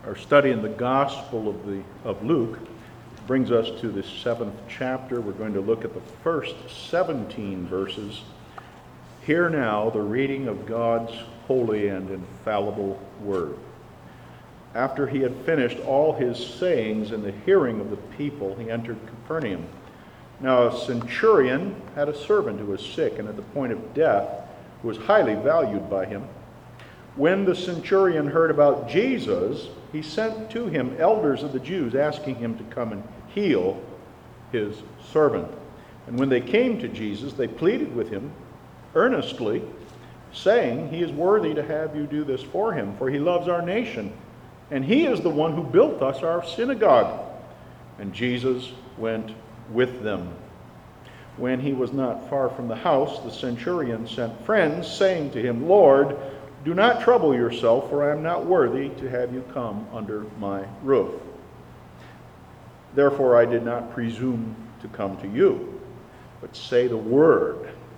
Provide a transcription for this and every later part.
Our study in the Gospel of Luke brings us to the 7th chapter. We're going to look at the first 17 verses. Hear now the reading of God's holy and infallible word. After he had finished all his sayings in the hearing of the people, he entered Capernaum. Now a centurion had a servant who was sick and at the point of death, who was highly valued by him. When the centurion heard about Jesus, he sent to him elders of the Jews, asking him to come and heal his servant. And when they came to Jesus, they pleaded with him earnestly, saying, "He is worthy to have you do this for him, for he loves our nation, and he is the one who built us our synagogue." And Jesus went with them. When he was not far from the house, the centurion sent friends, saying to him, "Lord, do not trouble yourself, for I am not worthy to have you come under my roof. Therefore I did not presume to come to you, but say the word,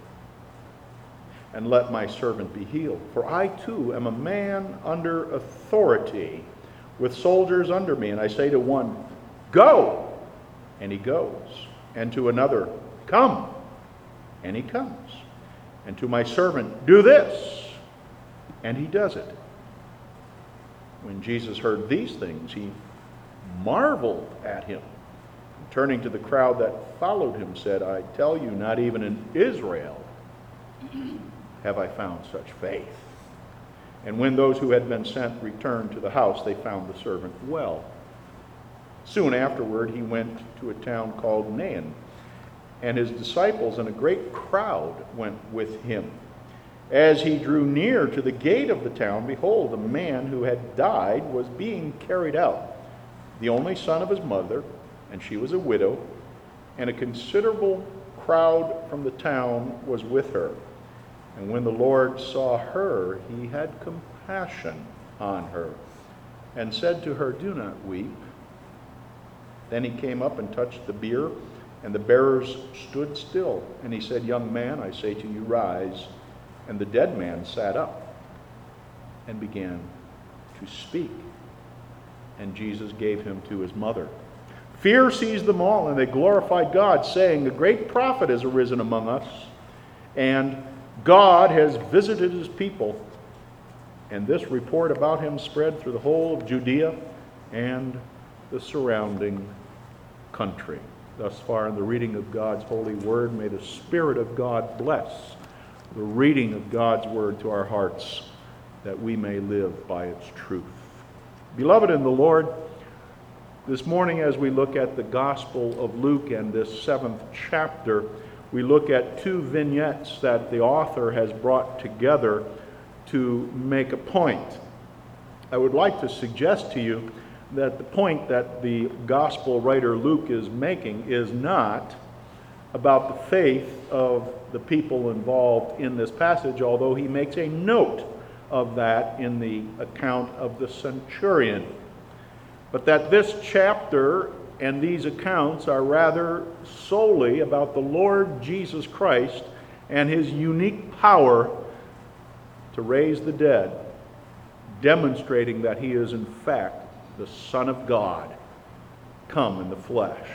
and let my servant be healed. For I too am a man under authority, with soldiers under me. And I say to one, 'Go,' and he goes. And to another, 'Come,' and he comes. And to my servant, 'Do this,' and he does it." When Jesus heard these things, he marveled at him. And turning to the crowd that followed him, said, "I tell you, not even in Israel have I found such faith." And when those who had been sent returned to the house, they found the servant well. Soon afterward, he went to a town called Nain, and his disciples and a great crowd went with him. As he drew near to the gate of the town, behold, a man who had died was being carried out, the only son of his mother, and she was a widow, and a considerable crowd from the town was with her. And when the Lord saw her, he had compassion on her, and said to her, "Do not weep." Then he came up and touched the bier, and the bearers stood still. And he said, "Young man, I say to you, rise." And the dead man sat up and began to speak. And Jesus gave him to his mother. Fear seized them all, and they glorified God, saying, "A great prophet has arisen among us, and God has visited his people." And this report about him spread through the whole of Judea and the surrounding country. Thus far in the reading of God's holy word, may the Spirit of God bless the reading of God's word to our hearts, that we may live by its truth. Beloved in the Lord, this morning as we look at the Gospel of Luke and this 7th chapter, we look at two vignettes that the author has brought together to make a point. I would like to suggest to you that the point that the Gospel writer Luke is making is not about the faith of the people involved in this passage, although he makes a note of that in the account of the centurion. But that this chapter and these accounts are rather solely about the Lord Jesus Christ and his unique power to raise the dead, demonstrating that he is in fact the Son of God, come in the flesh.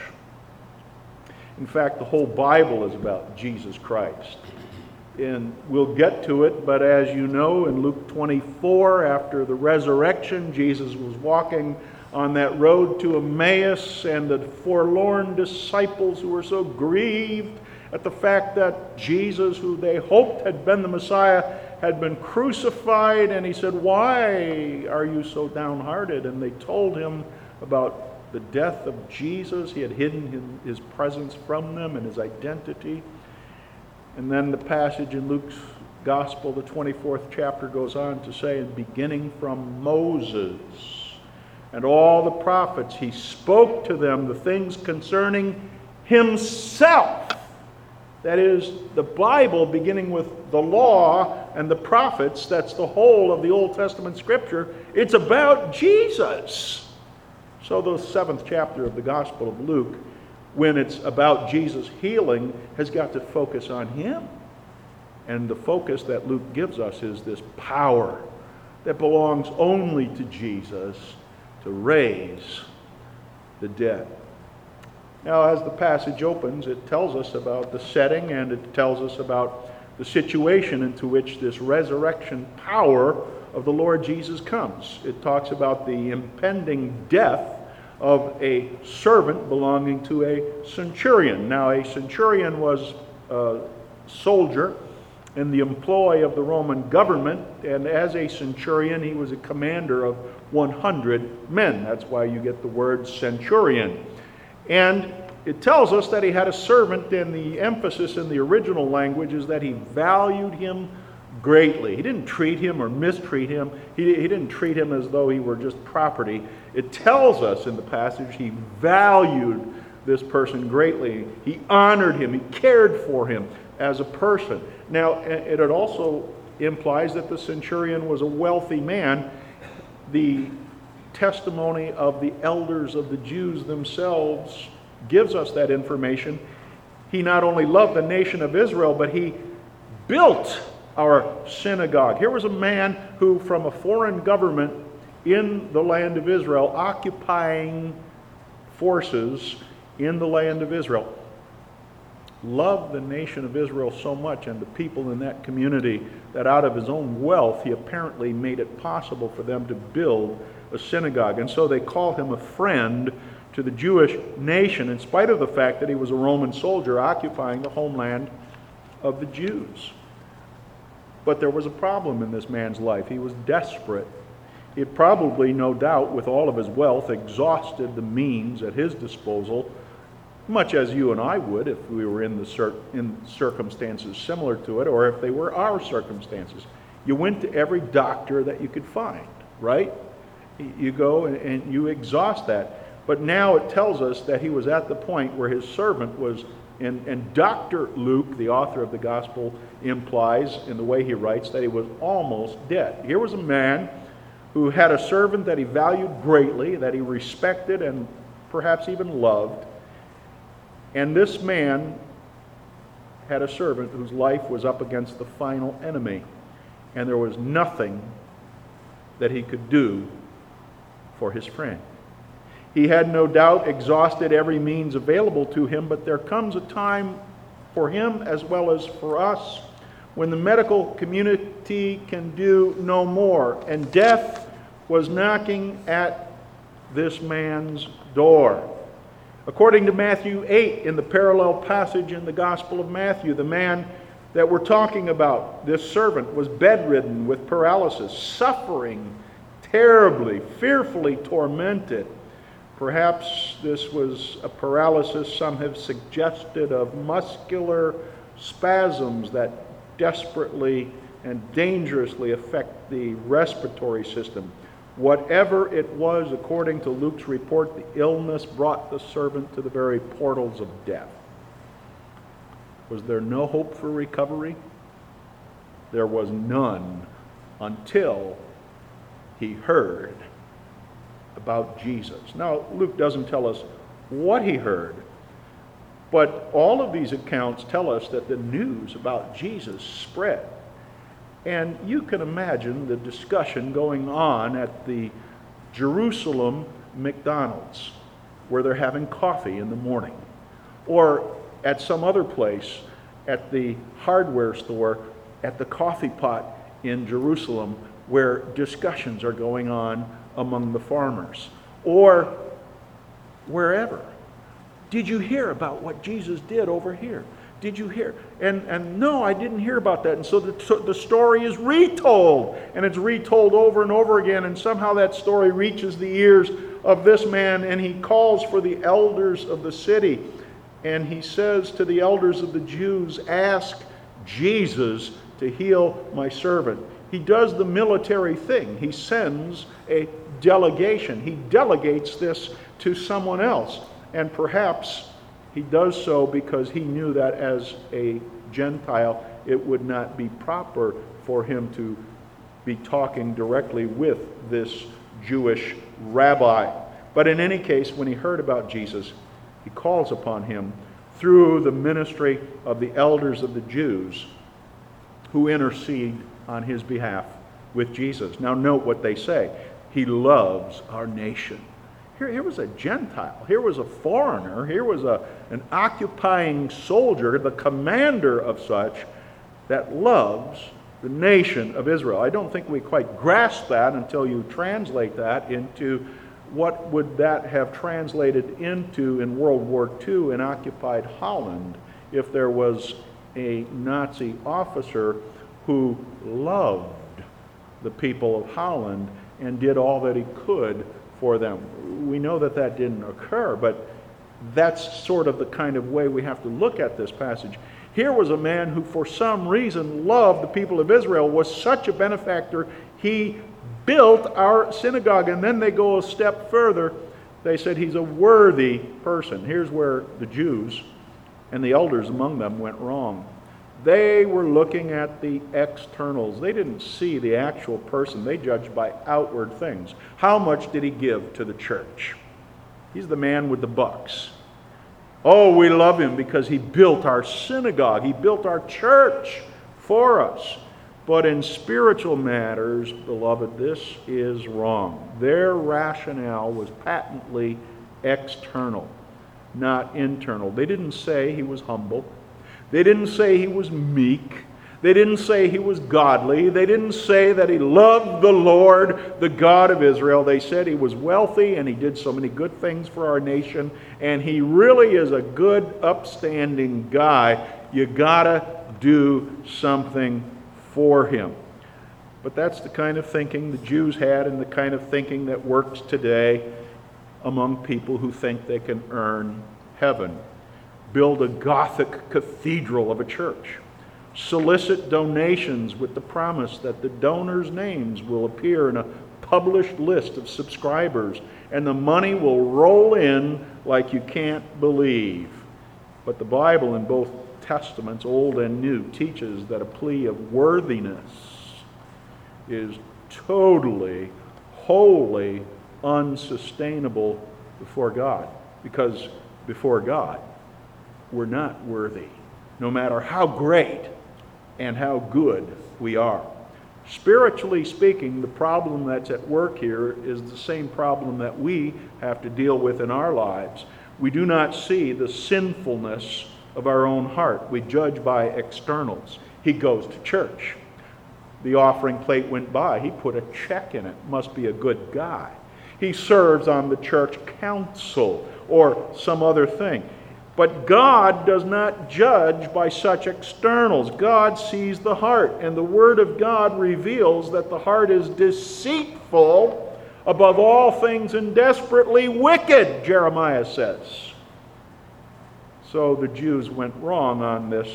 In fact, the whole Bible is about Jesus Christ. And we'll get to it, but as you know, in Luke 24, after the resurrection, Jesus was walking on that road to Emmaus, and the forlorn disciples who were so grieved at the fact that Jesus, who they hoped had been the Messiah, had been crucified, and he said, "Why are you so downhearted?" And they told him about the death of Jesus. He had hidden his presence from them and his identity. And then the passage in Luke's Gospel, the 24th chapter, goes on to say, beginning from Moses and all the prophets, he spoke to them the things concerning himself. That is, the Bible, beginning with the law and the prophets, that's the whole of the Old Testament Scripture. It's about Jesus. So the 7th chapter of the Gospel of Luke, when it's about Jesus healing, has got to focus on him. And the focus that Luke gives us is this power that belongs only to Jesus to raise the dead. Now, as the passage opens, it tells us about the setting, and it tells us about the situation into which this resurrection power of the Lord Jesus comes. It talks about the impending death of a servant belonging to a centurion. Now, a centurion was a soldier in the employ of the Roman government, and as a centurion, he was a commander of 100 men. That's why you get the word centurion. And it tells us that he had a servant, and the emphasis in the original language is that he valued him greatly. He didn't treat him or mistreat him. He didn't treat him as though he were just property. It tells us in the passage he valued this person greatly. He honored him. He cared for him as a person. Now, it also implies that the centurion was a wealthy man. The testimony of the elders of the Jews themselves gives us that information. He not only loved the nation of Israel, but he built our synagogue. Here was a man who, from a foreign government in the land of Israel, occupying forces in the land of Israel, loved the nation of Israel so much and the people in that community that out of his own wealth he apparently made it possible for them to build a synagogue. And so they call him a friend to the Jewish nation, in spite of the fact that he was a Roman soldier occupying the homeland of the Jews. But there was a problem in this man's life. He was desperate. He had probably, no doubt, with all of his wealth, exhausted the means at his disposal, much as you and I would if we were in circumstances similar to it, or if they were our circumstances. You went to every doctor that you could find, right? You go and you exhaust that. But now it tells us that he was at the point where his servant was, and Dr. Luke, the author of the gospel, implies in the way he writes that he was almost dead. Here was a man who had a servant that he valued greatly, that he respected and perhaps even loved. And this man had a servant whose life was up against the final enemy, and there was nothing that he could do for his friend. He had no doubt exhausted every means available to him, but there comes a time for him as well as for us when the medical community can do no more, and death was knocking at this man's door. According to Matthew 8, in the parallel passage in the Gospel of Matthew, the man that we're talking about, this servant, was bedridden with paralysis, suffering terribly, fearfully tormented. Perhaps this was a paralysis, some have suggested, of muscular spasms that desperately and dangerously affect the respiratory system. Whatever it was, according to Luke's report, the illness brought the servant to the very portals of death. Was there no hope for recovery? There was none until he heard about Jesus. Now, Luke doesn't tell us what he heard, but all of these accounts tell us that the news about Jesus spread. And you can imagine the discussion going on at the Jerusalem McDonald's, where they're having coffee in the morning, or at some other place at the hardware store, at the coffee pot in Jerusalem, where discussions are going on among the farmers, or wherever. Did you hear about what Jesus did over here? Did you hear? And no, I didn't hear about that. And so the story is retold, and it's retold over and over again, and somehow that story reaches the ears of this man, and he calls for the elders of the city, and he says to the elders of the Jews, ask Jesus to heal my servant. He does the military thing. He sends a delegation. He delegates this to someone else, and perhaps he does so because he knew that as a Gentile, it would not be proper for him to be talking directly with this Jewish rabbi. But in any case, when he heard about Jesus, he calls upon him through the ministry of the elders of the Jews who intercede on his behalf with Jesus. Now note what they say. He loves our nation. Here was a Gentile. Here was a foreigner. Here was an occupying soldier, the commander of such, that loves the nation of Israel. I don't think we quite grasp that until you translate that into what would that have translated into in World War II in occupied Holland if there was a Nazi officer who loved the people of Holland and did all that he could for them. We know that that didn't occur, but that's sort of the kind of way we have to look at this passage. Here was a man who for some reason loved the people of Israel, was such a benefactor, he built our synagogue. And then they go a step further. They said he's a worthy person. Here's where the Jews and the elders among them went wrong. They were looking at the externals. They didn't see the actual person. They judged by outward things. How much did he give to the church? He's the man with the bucks. Oh, we love him because he built our synagogue. He built our church for us. But in spiritual matters, beloved, this is wrong. Their rationale was patently external, not internal. They didn't say he was humble. They didn't say he was meek. They didn't say he was godly. They didn't say that he loved the Lord, the God of Israel. They said he was wealthy and he did so many good things for our nation, and he really is a good, upstanding guy. You gotta do something for him. But that's the kind of thinking the Jews had and the kind of thinking that works today among people who think they can earn heaven. Build a Gothic cathedral of a church. Solicit donations with the promise that the donors' names will appear in a published list of subscribers, and the money will roll in like you can't believe. But the Bible in both Testaments, Old and New, teaches that a plea of worthiness is totally, wholly unsustainable before God. Because before God, we're not worthy, no matter how great and how good we are. Spiritually speaking, the problem that's at work here is the same problem that we have to deal with in our lives. We do not see the sinfulness of our own heart. We judge by externals. He goes to church. The offering plate went by. He put a check in it. Must be a good guy. He serves on the church council or some other thing. But God does not judge by such externals. God sees the heart, and the Word of God reveals that the heart is deceitful above all things and desperately wicked, Jeremiah says. So the Jews went wrong on this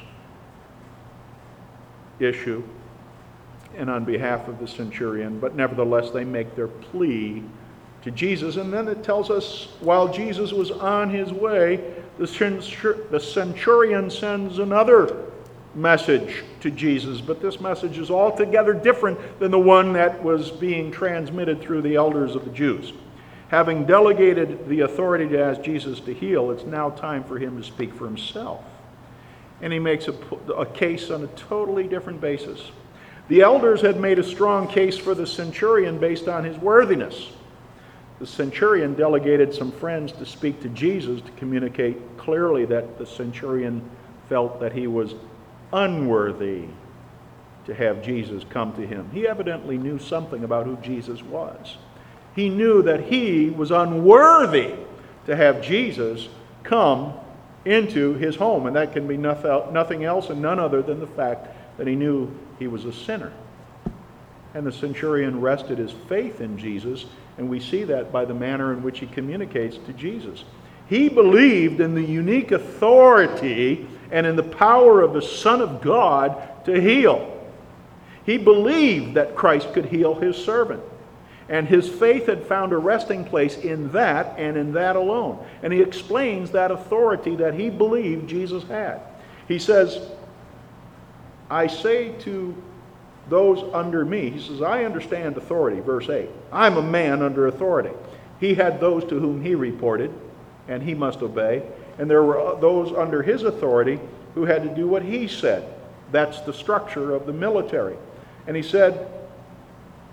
issue and on behalf of the centurion, but nevertheless they make their plea to Jesus. And then it tells us, while Jesus was on his way, the centurion sends another message to Jesus, but this message is altogether different than the one that was being transmitted through the elders of the Jews. Having delegated the authority to ask Jesus to heal, it's now time for him to speak for himself. And he makes a case on a totally different basis. The elders had made a strong case for the centurion based on his worthiness. The centurion delegated some friends to speak to Jesus to communicate clearly that the centurion felt that he was unworthy to have Jesus come to him. He evidently knew something about who Jesus was. He knew that he was unworthy to have Jesus come into his home, and that can be nothing else and none other than the fact that he knew he was a sinner. And the centurion rested his faith in Jesus, and we see that by the manner in which he communicates to Jesus. He believed in the unique authority and in the power of the Son of God to heal. He believed that Christ could heal his servant. And his faith had found a resting place in that and in that alone. And he explains that authority that he believed Jesus had. He says, I say to those under me, he says, I understand authority, verse 8. I'm a man under authority. He had those to whom he reported, and he must obey. And there were those under his authority who had to do what he said. That's the structure of the military. And he said,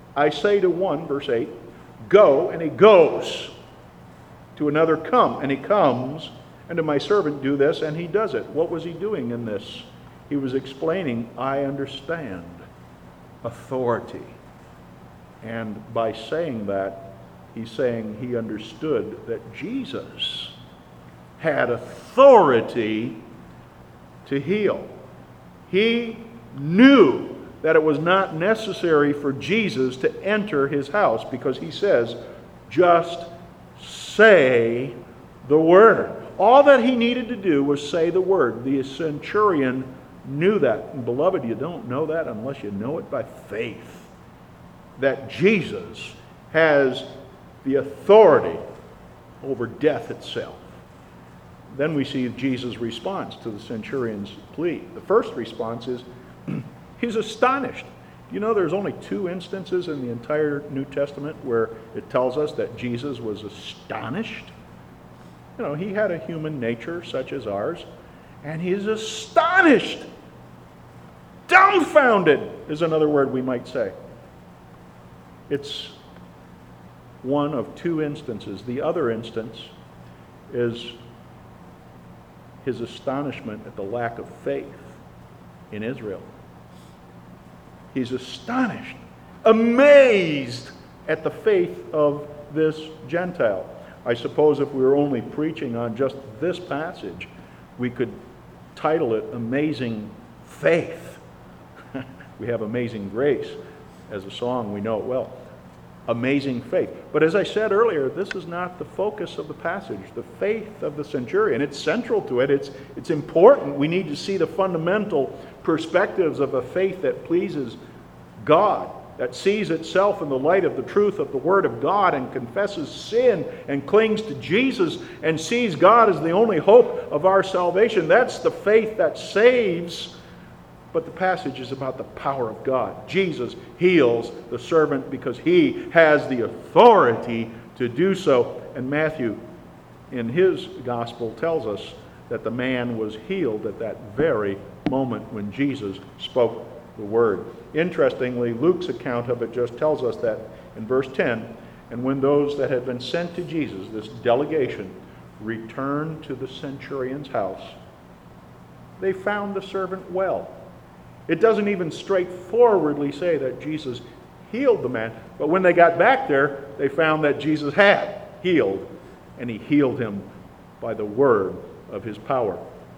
I say to one, verse 8, go, and he goes. To another, come, and he comes. And to my servant, do this, and he does it. What was he doing in this? He was explaining, I understand authority. And by saying that, he's saying he understood that Jesus had authority to heal. He knew that it was not necessary for Jesus to enter his house, because he says, just say the word. All that he needed to do was say the word. The centurion knew that. And beloved, you don't know that unless you know it by faith. That Jesus has the authority over death itself. Then we see Jesus' response to the centurion's plea. The first response is, he's astonished. You know, there's only 2 instances in the entire New Testament where it tells us that Jesus was astonished. You know, he had a human nature such as ours, and he is astonished. Dumbfounded is another word we might say. It's one of 2 instances. The other instance is his astonishment at the lack of faith in Israel. He's astonished, amazed at the faith of this Gentile. I suppose if we were only preaching on just this passage, we could title it Amazing Faith. We have Amazing Grace as a song, we know it well. Amazing faith. But as I said earlier, this is not the focus of the passage. The faith of the centurion, it's central to it. It's important. We need to see the fundamental perspectives of a faith that pleases God, that sees itself in the light of the truth of the Word of God and confesses sin and clings to Jesus and sees God as the only hope of our salvation. That's the faith that saves. But the passage is about the power of God. Jesus heals the servant because he has the authority to do so. And Matthew, in his gospel, tells us that the man was healed at that very moment when Jesus spoke the word. Interestingly, Luke's account of it just tells us that in verse 10, and when those that had been sent to Jesus, this delegation, returned to the centurion's house, they found the servant well. It doesn't even straightforwardly say that Jesus healed the man, but when they got back there, they found that Jesus had healed, and he healed him by the word of his power.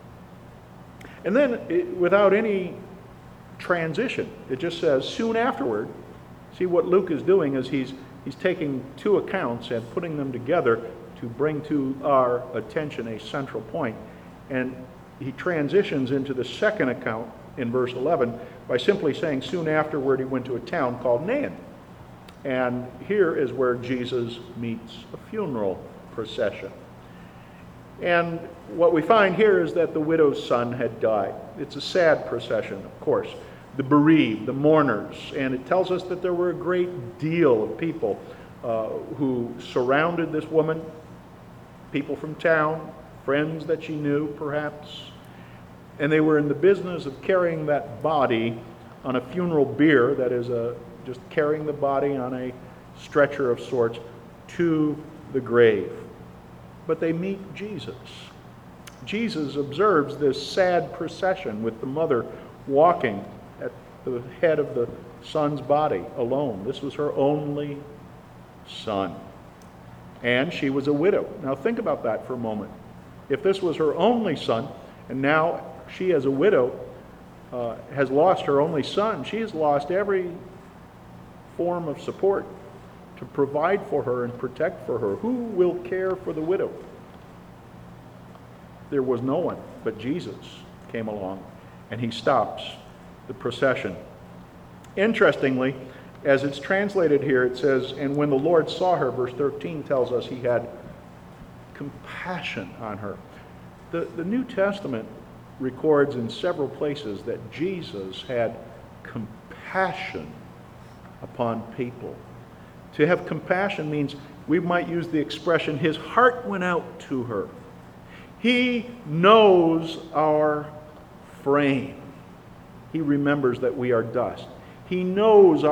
And then, without any transition, it just says, soon afterward. See, what Luke is doing is he's taking 2 accounts and putting them together to bring to our attention a central point. And he transitions into the second account in verse 11 by simply saying, soon afterward he went to a town called Nain. And here is where Jesus meets a funeral procession. And what we find here is that the widow's son had died. It's a sad procession, of course. The bereaved, the mourners, and it tells us that there were a great deal of people who surrounded this woman, people from town, friends that she knew perhaps, and they were in the business of carrying that body on a funeral bier, that is just carrying the body on a stretcher of sorts to the grave. But they meet Jesus. Jesus observes this sad procession with the mother walking at the head of the son's body alone. This was her only son. And she was a widow. Now think about that for a moment. If this was her only son, and now she as a widow has lost her only son, she has lost every form of support to provide for her and protect for her. Who will care for the widow? There was no one, but Jesus came along, and he stops the procession. Interestingly, as it's translated here, it says, and when the Lord saw her, verse 13 tells us he had compassion on her. The New Testament records in several places that Jesus had compassion upon people. To have compassion means, we might use the expression, his heart went out to her. He knows our frame. He remembers that we are dust. He knows our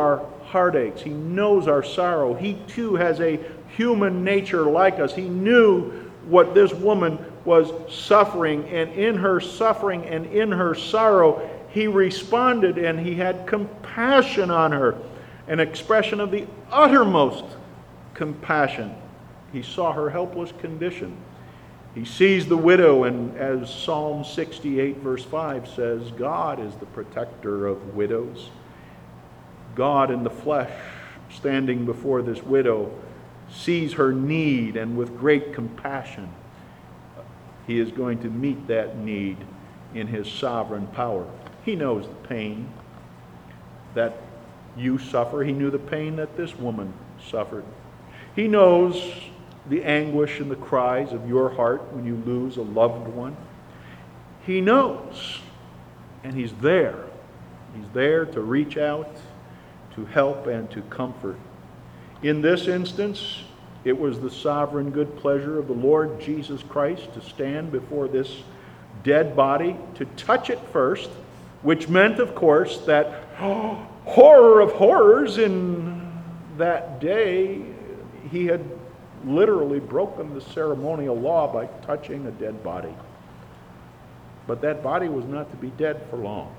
heartaches. He knows our sorrow. He too has a human nature like us. He knew what this woman was suffering, and in her suffering and in her sorrow, he responded and he had compassion on her, an expression of the uttermost compassion. He saw her helpless condition. He sees the widow, and as Psalm 68 verse 5 says, God is the protector of widows. God in the flesh, standing before this widow, sees her need, and with great compassion, he is going to meet that need in his sovereign power. He knows the pain that you suffer. He knew the pain that this woman suffered. He knows the anguish and the cries of your heart when you lose a loved one. He knows, and he's there. He's there to reach out, to help, and to comfort. In this instance, it was the sovereign good pleasure of the Lord Jesus Christ to stand before this dead body, to touch it first, which meant, of course, that horror of horrors, in that day he had literally broken the ceremonial law by touching a dead body. But that body was not to be dead for long.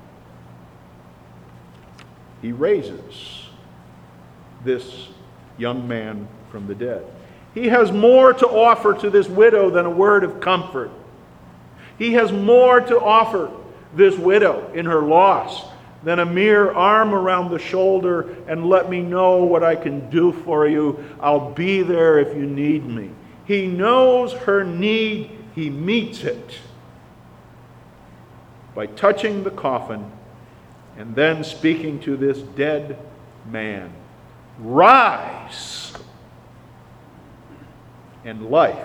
He raises this young man from the dead. He has more to offer to this widow than a word of comfort. He has more to offer this widow in her loss than a mere arm around the shoulder and let me know what I can do for you. I'll be there if you need me. He knows her need. He meets it by touching the coffin and then speaking to this dead man. Rise! And life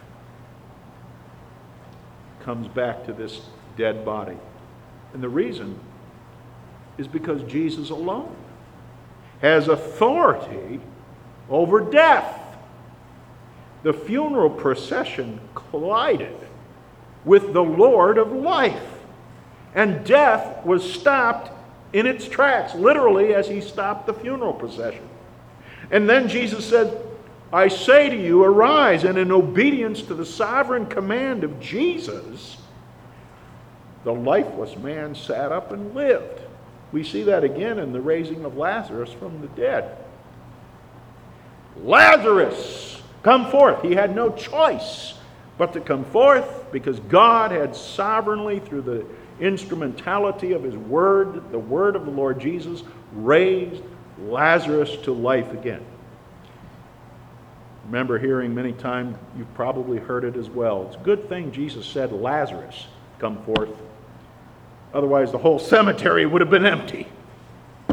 comes back to this dead body. And the reason is because Jesus alone has authority over death. The funeral procession collided with the Lord of life, and death was stopped in its tracks, literally, as he stopped the funeral procession. And then Jesus said, I say to you, arise. And in obedience to the sovereign command of Jesus, the lifeless man sat up and lived. We see that again in the raising of Lazarus from the dead. Lazarus, come forth. He had no choice but to come forth because God had sovereignly, through the instrumentality of his word, the word of the Lord Jesus, raised Lazarus to life again. Remember hearing many times, you've probably heard it as well. It's a good thing Jesus said, Lazarus, come forth. Otherwise, the whole cemetery would have been empty. The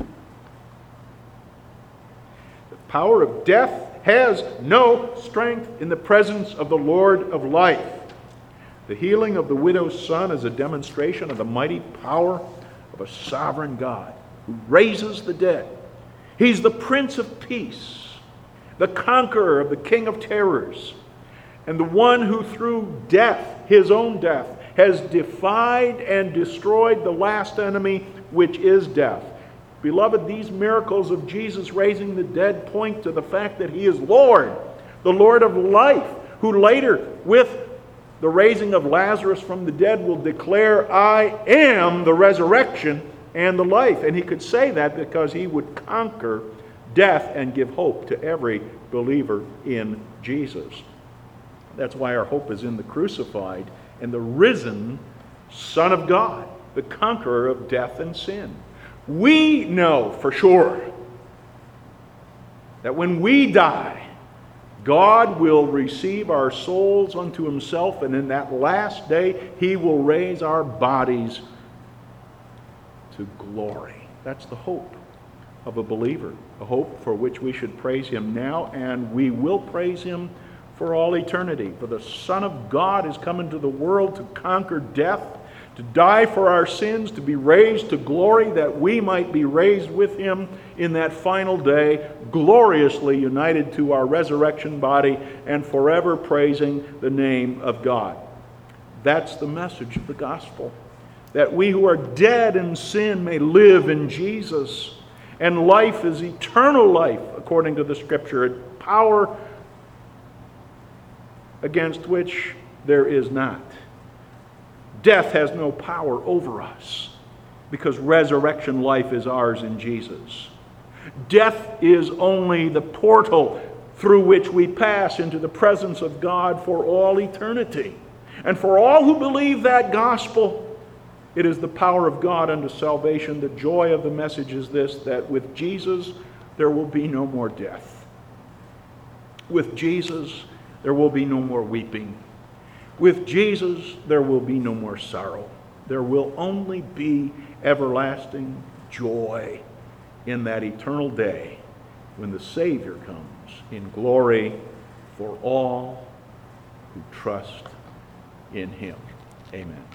power of death has no strength in the presence of the Lord of life. The healing of the widow's son is a demonstration of the mighty power of a sovereign God who raises the dead. He's the Prince of Peace, the conqueror of the King of Terrors, and the one who through death, his own death, has defied and destroyed the last enemy, which is death. Beloved, these miracles of Jesus raising the dead point to the fact that he is Lord, the Lord of life, who later, with the raising of Lazarus from the dead, will declare, I am the resurrection and the life. And he could say that because he would conquer death and give hope to every believer in Jesus. That's why our hope is in the crucified and the risen Son of God, the conqueror of death and sin. We know for sure that when we die, God will receive our souls unto himself, and in that last day, he will raise our bodies to glory. That's the hope of a believer, a hope for which we should praise him now, and we will praise him for all eternity. For the Son of God is come into the world to conquer death, to die for our sins, to be raised to glory, that we might be raised with him in that final day, gloriously united to our resurrection body and forever praising the name of God. That's the message of the gospel, that we who are dead in sin may live in Jesus, And life is eternal life, according to the Scripture, a power against which there is not. Death has no power over us, because resurrection life is ours in Jesus. Death is only the portal through which we pass into the presence of God for all eternity. And for all who believe that gospel, it is the power of God unto salvation. The joy of the message is this, that with Jesus there will be no more death. With Jesus there will be no more weeping. With Jesus there will be no more sorrow. There will only be everlasting joy in that eternal day when the Savior comes in glory for all who trust in Him. Amen.